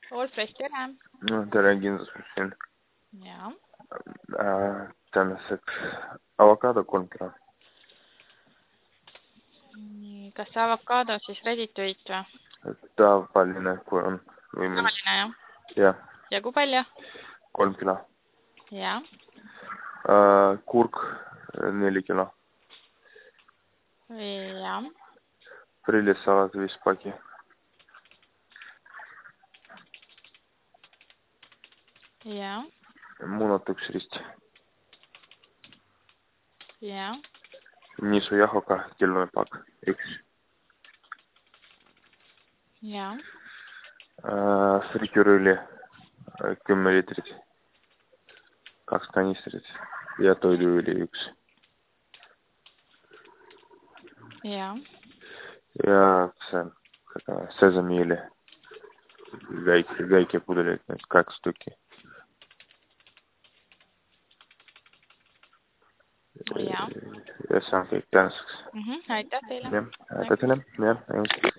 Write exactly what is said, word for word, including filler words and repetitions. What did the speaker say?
Allfresh, tere! No, tere, kindlustus siin. Jaa. Äh, tänaseks avokaado kolm kilo. Nii, kas see avokaado siis ready to eat või? Tavaline, kui on võimalus. Tavaline, jah? Jah. Ja kui palju? kolm kilo. Jaa. Äh, kurk neli kilo. Jaa. Prillisalat viis paki. Jaa. Munat üks rist. Jaa. Nisu jahoka kilone pakk. Üks. Jaa. Äh, fritüürõli kümme liitrit. Kaks kanistrit. Ja toiduõli üks. Jaa. Ja see sesamiili. Väike, väike pudelit, need kaks tükki. Jaa. Ja see on kõik tänaseks. Mhm, aitäh teile. Jah, aitäh teile. Jah,